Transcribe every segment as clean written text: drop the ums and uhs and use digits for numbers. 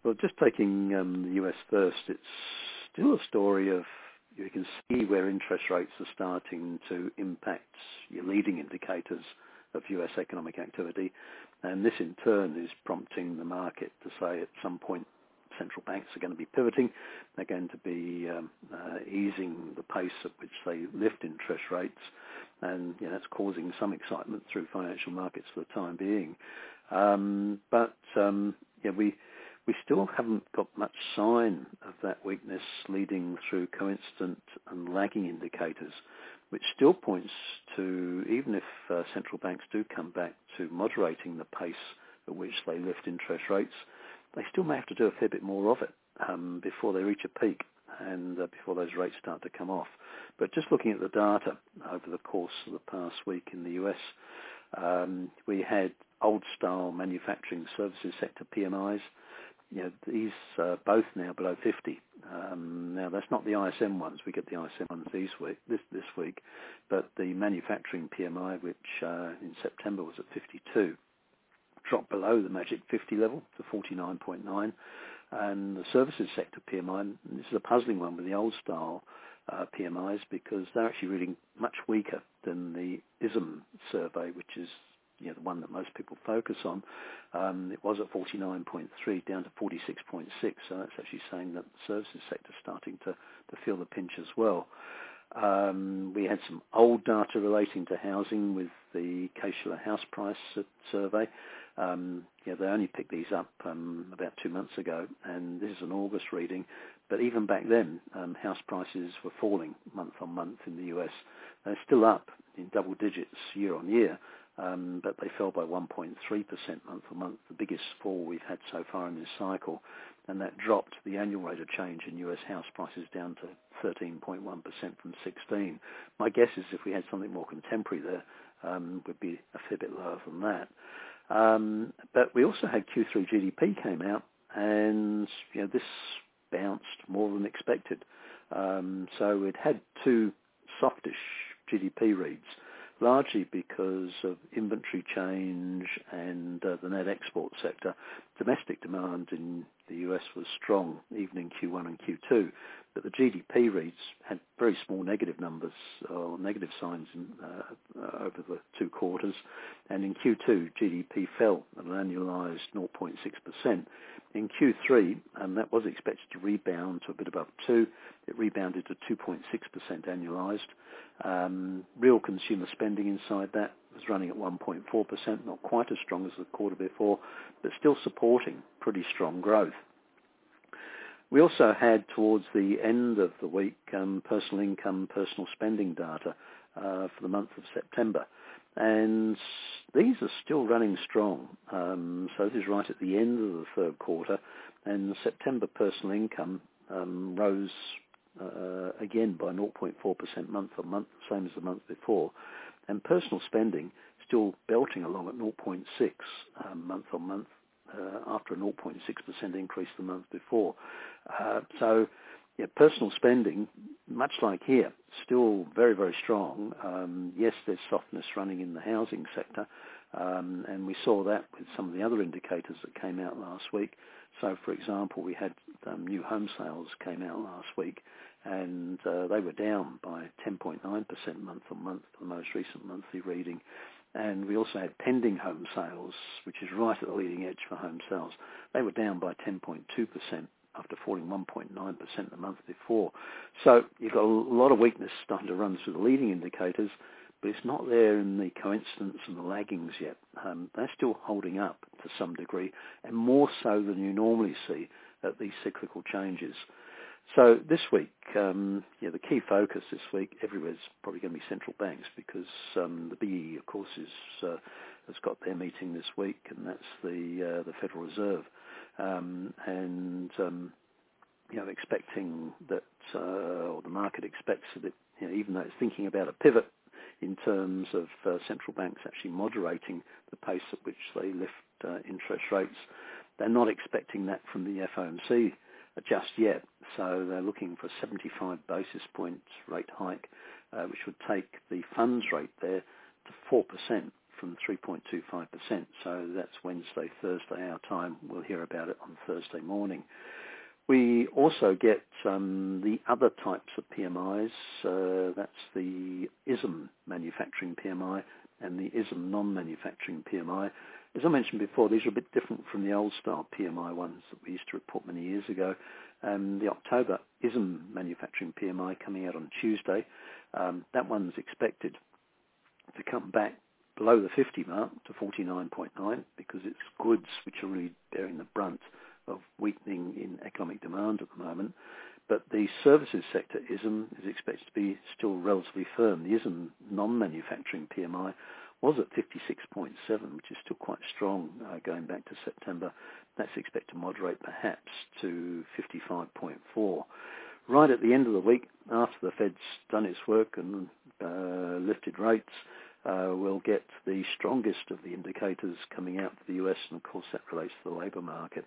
Well, just taking the US first, it's still a story of you can see where interest rates are starting to impact your leading indicators of US economic activity, and this in turn is prompting the market to say at some point central banks are going to be pivoting. They're going to be easing the pace at which they lift interest rates, and that's causing some excitement through financial markets for the time being. We still haven't got much sign of that weakness leading through coincident and lagging indicators, which still points to, even if central banks do come back to moderating the pace at which they lift interest rates, they still may have to do a fair bit more of it before they reach a peak and before those rates start to come off. But just looking at the data over the course of the past week in the US, we had old-style manufacturing services sector PMIs. These are both now below 50. Now, that's not the ISM ones. We get the ISM ones this week. But the manufacturing PMI, which in September was at 52, dropped below the magic 50 level to 49.9. And the services sector PMI, and this is a puzzling one with the old-style PMIs, because they're actually reading much weaker than the ISM survey, which is the one that most people focus on. It was at 49.3 down to 46.6, so that's actually saying that the services sector is starting to feel the pinch as well. We had some old data relating to housing with the Case-Shiller house price survey. They only picked these up about 2 months ago, and this is an August reading. But even back then, house prices were falling month on month in the US. They're still up in double digits year on year, but they fell by 1.3% month on month, the biggest fall we've had so far in this cycle. And that dropped the annual rate of change in US house prices down to 13.1% from 16. My guess is if we had something more contemporary there, would be a fair bit lower than that. But we also had Q3 GDP came out, and this bounced more than expected. So it had two softish GDP reads, largely because of inventory change and the net export sector. Domestic demand in the US was strong, even in Q1 and Q2, but the GDP reads had very small negative numbers, or negative signs over the 2 quarters. And in Q2, GDP fell at an annualized 0.6%. In Q3, that was expected to rebound to a bit above 2. It rebounded to 2.6% annualized. Real consumer spending inside that was running at 1.4%, not quite as strong as the quarter before, but still supporting pretty strong growth. We also had, towards the end of the week, personal income, personal spending data for the month of September. And these are still running strong. So this is right at the end of the third quarter. And the September personal income rose again by 0.4% month on month, same as the month before. And personal spending still belting along at 0.6 month on month, after a 0.6% increase the month before. Personal spending, much like here, still very, very strong. Yes, there's softness running in the housing sector, and we saw that with some of the other indicators that came out last week. So, for example, we had new home sales came out last week, and they were down by 10.9% month on month, the most recent monthly reading. And we also had pending home sales, which is right at the leading edge for home sales. They were down by 10.2% after falling 1.9% the month before. So you've got a lot of weakness starting to run through the leading indicators, but it's not there in the coincidence and the laggings yet. They're still holding up to some degree, and more so than you normally see at these cyclical changes. So this week, the key focus this week everywhere is probably going to be central banks, because the BE, of course, has got their meeting this week, and that's the Federal Reserve, expecting that, or the market expects that, even though it's thinking about a pivot in terms of central banks actually moderating the pace at which they lift interest rates, they're not expecting that from the FOMC just yet. So they're looking for a 75 basis points rate hike, which would take the funds rate there to 4% from 3.25%. So that's Wednesday, Thursday our time. We'll hear about it on Thursday morning. We also get the other types of PMIs. That's the ISM manufacturing PMI and the ISM non-manufacturing PMI. As I mentioned before, these are a bit different from the old-style PMI ones that we used to report many years ago. The October ISM manufacturing PMI coming out on Tuesday, that one's expected to come back below the 50 mark to 49.9 because it's goods which are really bearing the brunt of weakening in economic demand at the moment. But the services sector ISM is expected to be still relatively firm. The ISM non-manufacturing PMI was at 56.7, which is still quite strong going back to September. That's expected to moderate perhaps to 55.4. Right at the end of the week, after the Fed's done its work and lifted rates, we'll get the strongest of the indicators coming out for the US, and of course that relates to the labour market.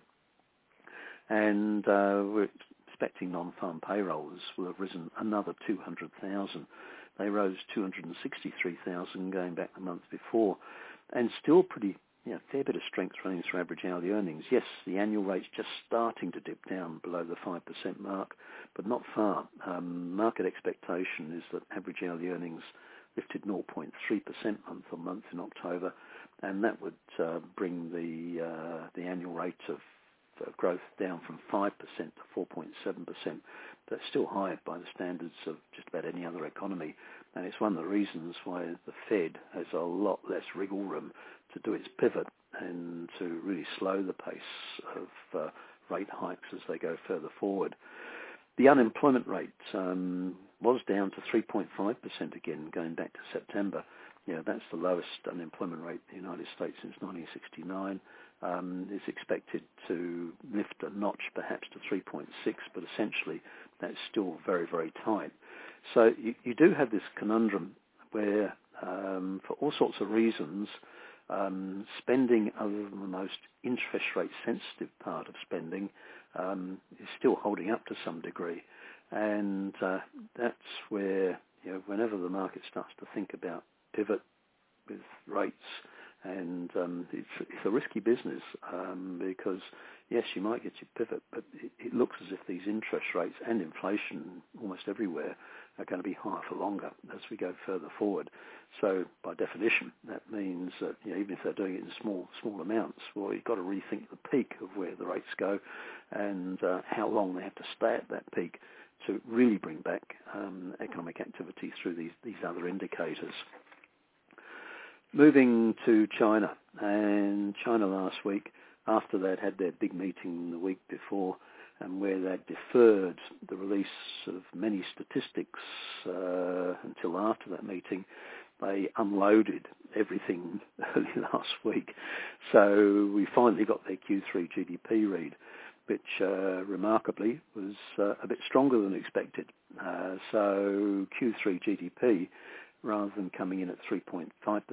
And we're expecting non-farm payrolls will have risen another 200,000. They rose 263,000 going back the month before, and still pretty, fair bit of strength running through average hourly earnings. Yes, the annual rate's just starting to dip down below the 5% mark, but not far. Market expectation is that average hourly earnings lifted 0.3% month on month in October, and that would bring the annual rate of growth down from 5% to 4.7%. That's still high by the standards of just about any other economy. And it's one of the reasons why the Fed has a lot less wriggle room to do its pivot and to really slow the pace of rate hikes as they go further forward. The unemployment rate was down to 3.5% again going back to September. That's the lowest unemployment rate in the United States since 1969. Is expected to lift a notch perhaps to 3.6, but essentially that's still very, very tight. So you do have this conundrum where, for all sorts of reasons, spending other than the most interest rate sensitive part of spending is still holding up to some degree. And that's where, whenever the market starts to think about pivot with rates, and it's a risky business because, yes, you might get your pivot, but it looks as if these interest rates and inflation almost everywhere are going to be higher for longer as we go further forward. So by definition, that means that even if they're doing it in small amounts, well, you've got to rethink the peak of where the rates go and how long they have to stay at that peak to really bring back economic activity through these other indicators. Moving to China, and China last week, after they'd had their big meeting the week before, and where they'd deferred the release of many statistics until after that meeting, they unloaded everything early last week. So we finally got their Q3 GDP read, which remarkably was a bit stronger than expected. So Q3 GDP, rather than coming in at 3.5%,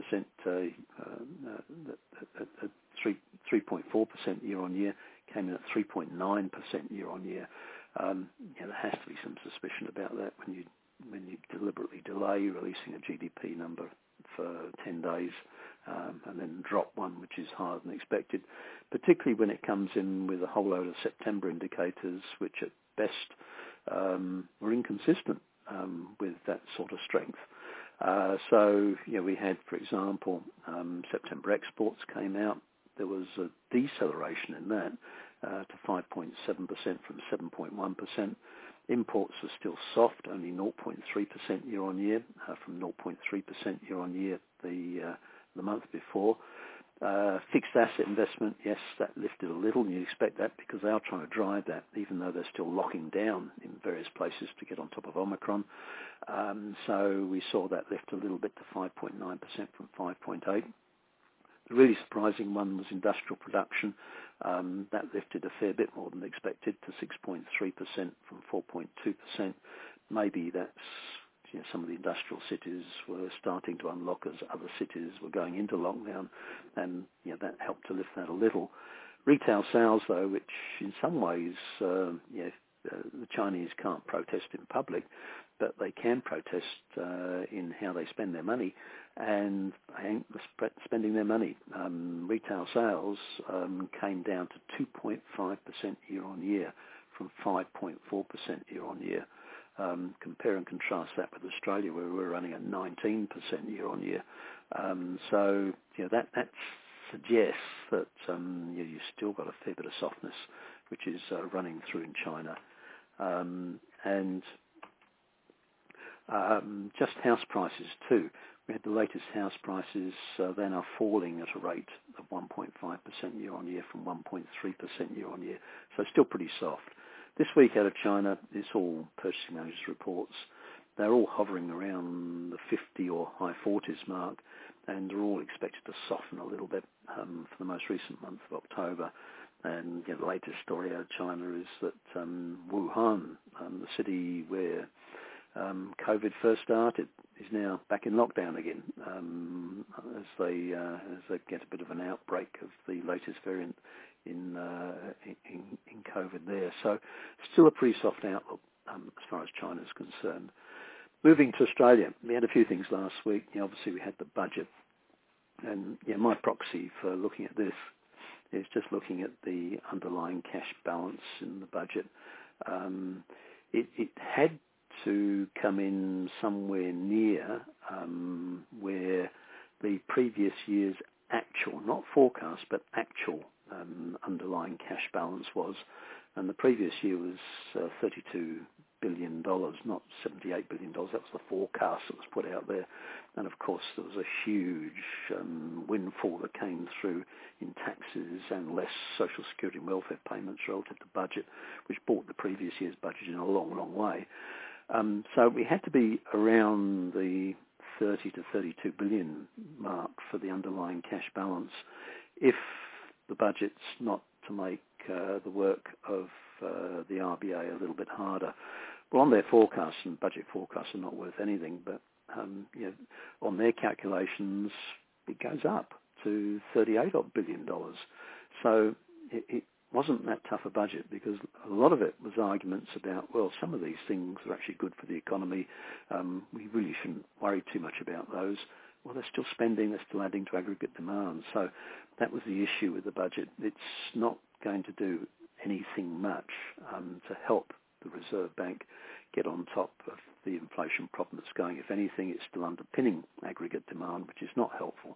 3.4% year on year, came in at 3.9% year on year. There has to be some suspicion about that when you deliberately delay releasing a GDP number for 10 days and then drop one which is higher than expected, particularly when it comes in with a whole load of September indicators which at best were inconsistent with that sort of strength. So we had, for example, September exports came out. There was a deceleration in that to 5.7% from 7.1%. Imports were still soft, only 0.3% year on year, from 0.3% year on year the month before. Fixed asset investment, yes, that lifted a little, and you expect that because they are trying to drive that, even though they're still locking down in various places to get on top of Omicron. So we saw that lift a little bit to 5.9% from 5.8%. The really surprising one was industrial production. That lifted a fair bit more than expected to 6.3% from 4.2%. Maybe that's some of the industrial cities were starting to unlock as other cities were going into lockdown, and that helped to lift that a little. Retail sales, though, which in some ways the Chinese can't protest in public, but they can protest in how they spend their money, and spending their money. Retail sales came down to 2.5% year on year from 5.4% year on year. Compare and contrast that with Australia, where we're running at 19% year on year. So that suggests that you've still got a fair bit of softness, which is running through in China. And just house prices too. We had the latest house prices, they're now falling at a rate of 1.5% year on year from 1.3% year on year. So still pretty soft. This week out of China, it's all purchasing managers' reports. They're all hovering around the 50 or high 40s mark, and they're all expected to soften a little bit for the most recent month of October. And the latest story out of China is that Wuhan, the city where COVID first started, is now back in lockdown again as they get a bit of an outbreak of the latest variant in COVID there. So still a pretty soft outlook as far as China is concerned. Moving to Australia, we had a few things last week. Obviously, we had the budget, and my proxy for looking at this is just looking at the underlying cash balance in the budget. It had to come in somewhere near where the previous year's actual, not forecast, but actual underlying cash balance was. And the previous year was $32 billion, not $78 billion. That was the forecast that was put out there. And of course, there was a huge windfall that came through in taxes and less social security and welfare payments relative to budget, which brought the previous year's budget in a long, long way. So we had to be around the 30 to 32 billion mark for the underlying cash balance if the budget's not to make the work of the RBA a little bit harder. Well, on their forecasts, and budget forecasts are not worth anything, but on their calculations, it goes up to $38 billion. So it wasn't that tough a budget, because a lot of it was arguments about, well, some of these things are actually good for the economy. We really shouldn't worry too much about those. Well, they're still spending, they're still adding to aggregate demand. So that was the issue with the budget. It's not going to do anything much to help the Reserve Bank get on top of the inflation problem that's going. If anything, it's still underpinning aggregate demand, which is not helpful.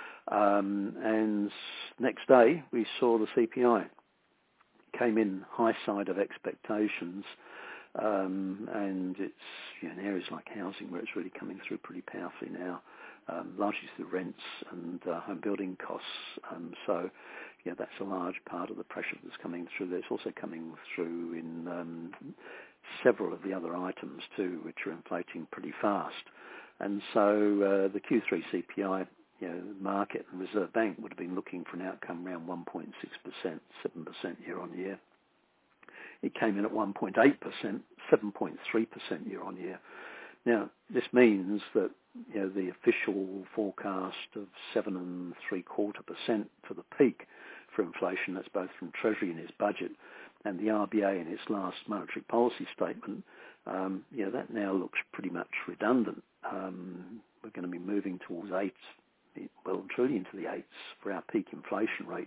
And next day, we saw the CPI. Came in high side of expectations, and it's in areas like housing where it's really coming through pretty powerfully now, largely through rents and home building costs. So that's a large part of the pressure that's coming through there. It's also coming through in several of the other items too, which are inflating pretty fast. And so the Q3 CPI, the market and Reserve Bank would have been looking for an outcome around 1.6%, 7% year on year. It came in at 1.8%, 7.3% year on year. Now, this means that the official forecast of 7.75% for the peak for inflation, that's both from Treasury in its budget and the RBA in its last monetary policy statement, that now looks pretty much redundant. We're going to be moving towards 8%, well and truly into the 8s for our peak inflation rate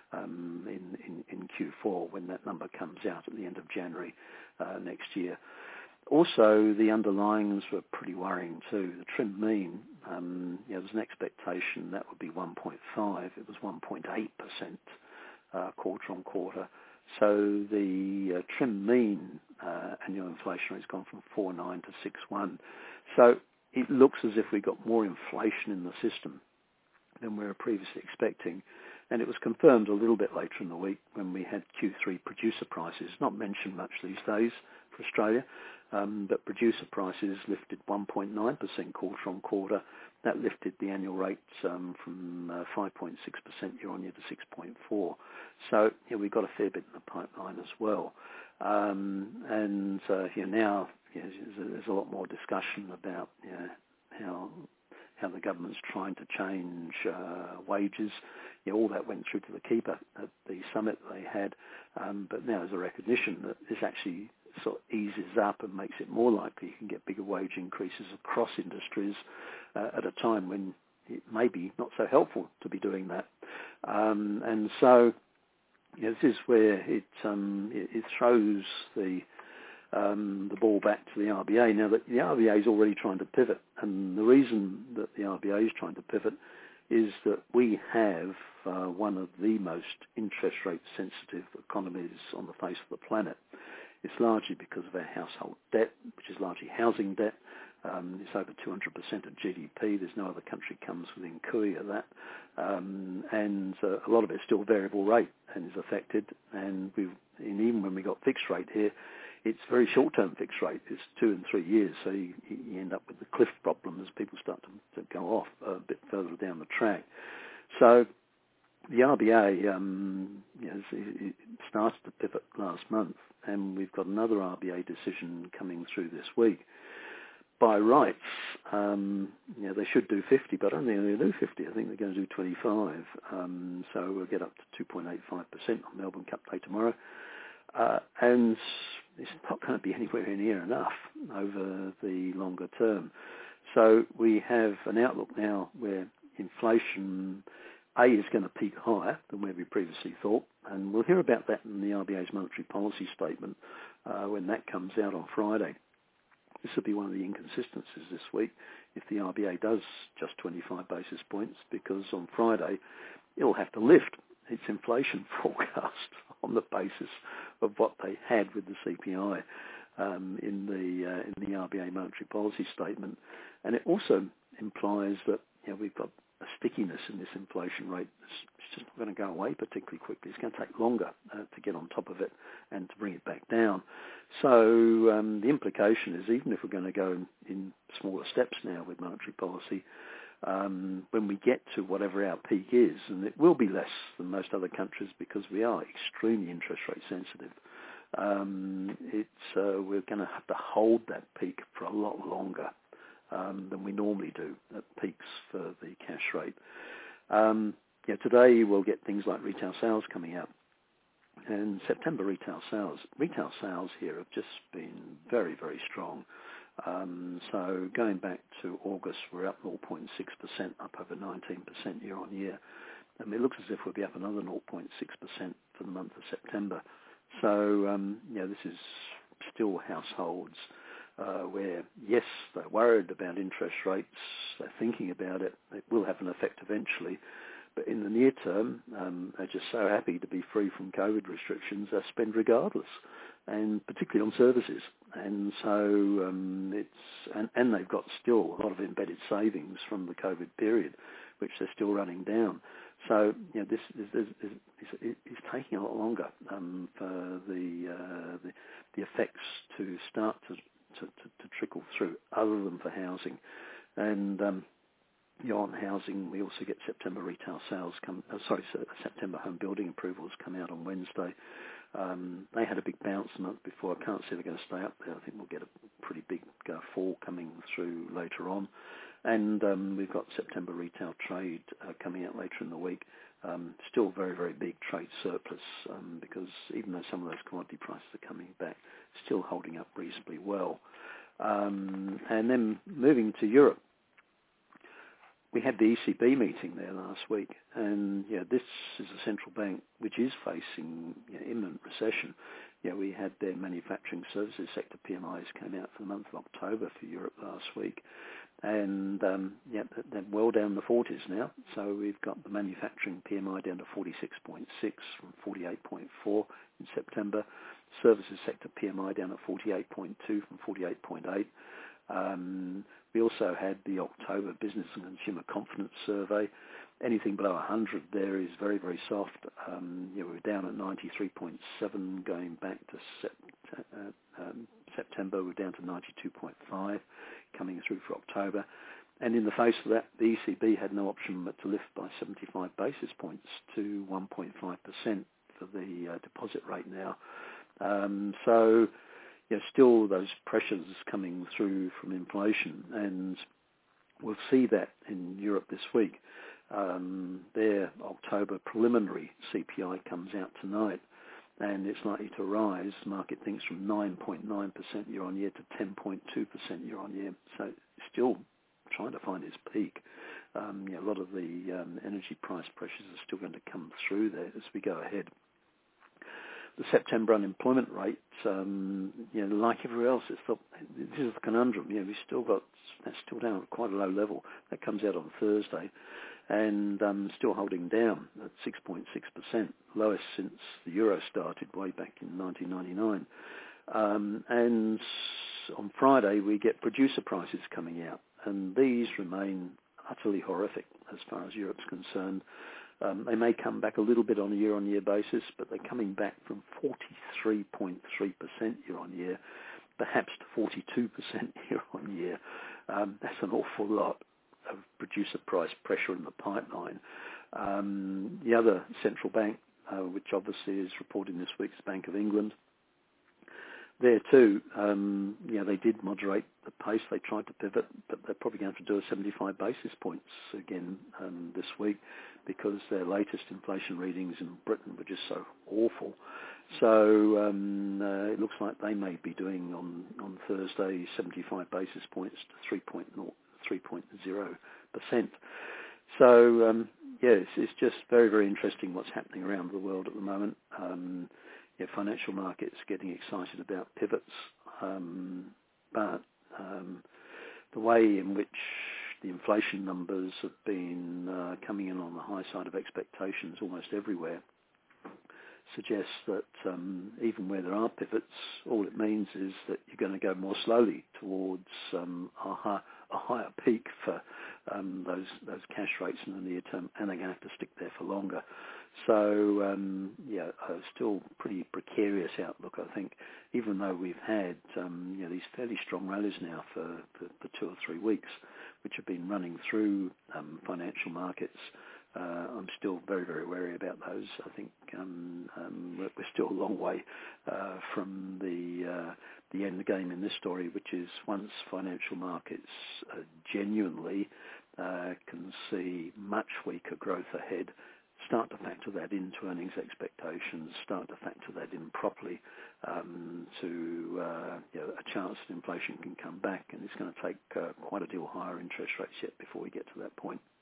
in Q4 when that number comes out at the end of January next year. Also, the underlyings were pretty worrying too. The trim mean, there was an expectation that would be 1.5. It was 1.8% quarter on quarter. So the trim mean annual inflation rate has gone from 4.9 to 6.1. So it looks as if we got more inflation in the system than we were previously expecting. And it was confirmed a little bit later in the week when we had Q3 producer prices, not mentioned much these days for Australia, but producer prices lifted 1.9% quarter on quarter. That lifted the annual rate from 5.6% year on year to 6.4%. So we got a fair bit in the pipeline as well. And now there's a lot more discussion about how the government's trying to change wages. All that went through to the keeper at the summit they had, but now there's a recognition that this actually sort of eases up and makes it more likely you can get bigger wage increases across industries at a time when it may be not so helpful to be doing that. And so this is where it throws the ball back to the RBA. Now, the RBA is already trying to pivot, and the reason that the RBA is trying to pivot is that we have one of the most interest rate sensitive economies on the face of the planet. It's largely because of our household debt, which is largely housing debt. It's over 200% of GDP. There's no other country comes within cooey of that. And a lot of it's still variable rate and is affected. And even when we got fixed rate here, it's very short-term fixed rate. It's 2 and 3 years. So you end up with the cliff problem as people start to go off a bit further down the track. So the RBA it started to pivot last month, and we've got another RBA decision coming through this week. By rights, they should do 50, but I don't think they're going to do 50. I think they're going to do 25. So we'll get up to 2.85% on Melbourne Cup Day tomorrow. And it's not going to be anywhere near enough over the longer term. So we have an outlook now where inflation, A, is going to peak higher than where we previously thought, and we'll hear about that in the RBA's monetary policy statement when that comes out on Friday. This will be one of the inconsistencies this week if the RBA does just 25 basis points, because on Friday it'll have to lift its inflation forecast on the basis of what they had with the CPI in the RBA monetary policy statement. And it also implies that we've got a stickiness in this inflation rate. It's just not going to go away particularly quickly. It's going to take longer to get on top of it and to bring it back down. So the implication is, even if we're going to go in smaller steps now with monetary policy, when we get to whatever our peak is, and it will be less than most other countries because we are extremely interest rate sensitive, we're going to have to hold that peak for a lot longer than we normally do at peaks for the cash rate. Today we'll get things like retail sales coming out. And September retail sales here have just been very, very strong. So going back to August, we're up 0.6%, up over 19% year on year. And it looks as if we'll be up another 0.6% for the month of September. So, this is still households where, yes, they're worried about interest rates, they're thinking about it, it will have an effect eventually. But in the near term, they're just so happy to be free from COVID restrictions, they spend regardless, and particularly on services. And so and they've got still a lot of embedded savings from the COVID period, which they're still running down. So this is taking a lot longer for the effects to start to trickle through, other than for housing. And on housing, we also get September retail sales September home building approvals come out on Wednesday. They had a big bounce the month before. I can't see they're going to stay up there. I think we'll get a pretty big fall coming through later on. And we've got September retail trade coming out later in the week. Still very, very big trade surplus because even though some of those commodity prices are coming back, still holding up reasonably well. And then moving to Europe, we had the ECB meeting there last week, and this is a central bank which is facing imminent recession. We had their manufacturing services sector PMIs came out for the month of October for Europe last week, and they're well down the 40s now. So we've got the manufacturing PMI down to 46.6 from 48.4 in September. Services sector PMI down at 48.2 from 48.8. We also had the October Business and Consumer Confidence Survey. Anything below 100 there is very, very soft. We're down at 93.7 going back to September. We're down to 92.5 coming through for October. And in the face of that, the ECB had no option but to lift by 75 basis points to 1.5% for the deposit rate now. So still those pressures coming through from inflation, and we'll see that in Europe this week. Their October preliminary CPI comes out tonight, and it's likely to rise. The market thinks from 9.9% year on year to 10.2% year on year. So it's still trying to find its peak. A lot of the energy price pressures are still going to come through there as we go ahead. The September unemployment rate, like everywhere else, this is the conundrum. We've still got, that's still down at quite a low level. That comes out on Thursday, and still holding down at 6.6%, lowest since the euro started way back in 1999. And on Friday we get producer prices coming out, and these remain utterly horrific as far as Europe's concerned. They may come back a little bit on a year-on-year basis, but they're coming back from 43.3% year-on-year, perhaps to 42% year-on-year. That's an awful lot of producer price pressure in the pipeline. The other central bank, which obviously is reporting this week, is Bank of England. There too, they did moderate the pace. They tried to pivot, but they're probably going to have to do a 75 basis points again this week, because their latest inflation readings in Britain were just so awful. So it looks like they may be doing on Thursday 75 basis points to 3.0%. So it's just very, very interesting what's happening around the world at the moment. Financial markets getting excited about pivots, but the way in which the inflation numbers have been coming in on the high side of expectations almost everywhere suggests that even where there are pivots, all it means is that you're going to go more slowly towards a higher peak for those cash rates in the near term, and they're going to have to stick there for longer. So, a still pretty precarious outlook, I think, even though we've had these fairly strong rallies now for 2 or 3 weeks, which have been running through financial markets. I'm still very, very wary about those. I think we're still a long way from the end game in this story, which is once financial markets genuinely can see much weaker growth ahead, start to factor that into earnings expectations, start to factor that in properly to a chance that inflation can come back, and it's going to take quite a deal higher interest rates yet before we get to that point.